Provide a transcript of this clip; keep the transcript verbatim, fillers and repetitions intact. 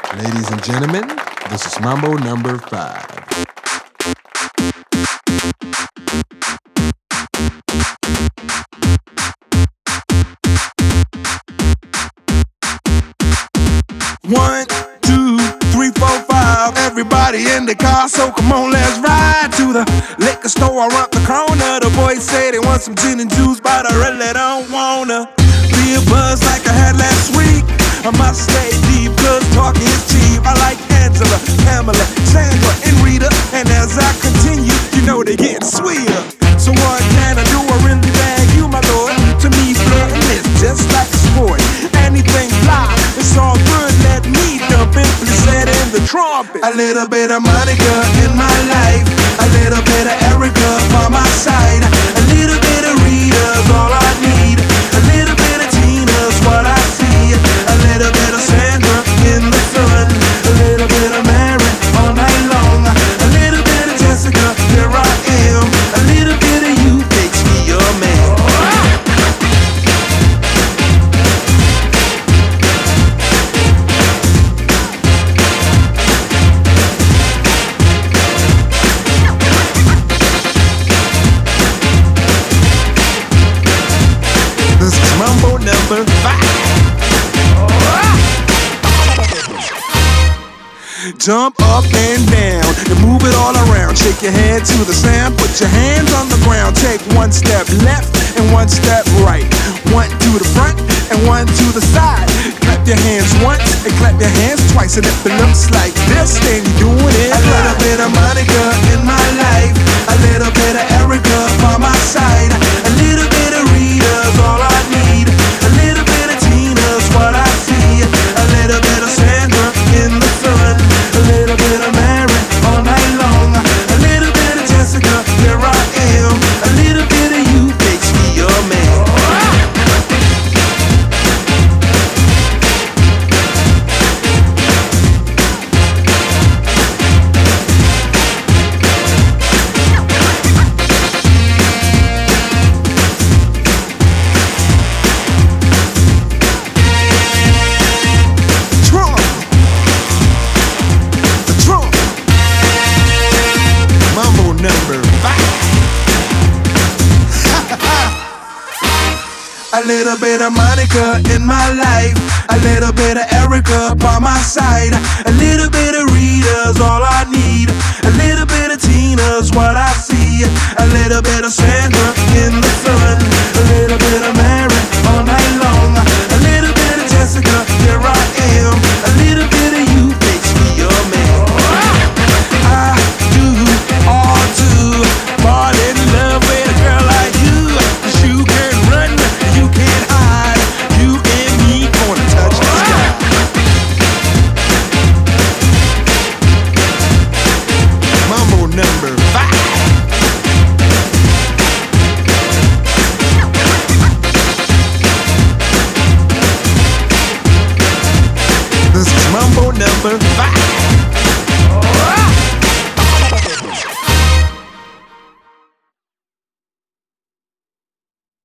Ladies and gentlemen, this is Mambo number five. One, two, three, four, five. Everybody in the car, so come on, let's ride to the liquor store around the corner. The boys say they want some gin and juice, but I really don't wanna be a buzz like I had last week. I must stay deep, cause talking is cheap. I like Angela, Pamela, Sandra, and Rita. And as I continue, you know they getting sweeter. So what can I do? I really bag you, my lord. To me, flirting is just like a sport. Anything fly, it's all good. Let me dump it, Blissett in the trumpet. A little bit of Monica in my life, a little bit of Erica by my side, a little bit of Rita's all I need, a little bit of Tina's what I see, a little bit of Sandra in the sun, a little bit of Mary all night long, a little bit of Jessica, here I am, a little bit of you makes me your man. This is Mambo number five. Jump up and down and move it all around. Shake your head to the sound. Put your hands on the ground. Take one step left and one step right. One to the front and one to the side. Clap your hands once and clap your hands twice. And if it looks like this, then you're doing it. A little bit of Monica in my life, a little bit of Erica by my side, a little bit of Rita's all I need, a little bit of Tina's what I see, a little bit of Sandra in the sun, a little bit of Mary all night long, a little bit of Jessica, here I am, a little bit of you makes me your man. Trump, the Trump, Mambo number five. A little bit of Monica in my life, a little bit of Erica by my side, a little bit of Rita's all I need, a little bit of Tina's what I see, a little bit of Sandra in the sun, a little bit of Mary all night long, a little bit of Jessica, here I am, a little bit of you makes me your man. I do all to fall in love with a girl like you, 'cause you can run, you can't hide, you and me gonna touch the sky. Mambo number five. This is Mambo number five.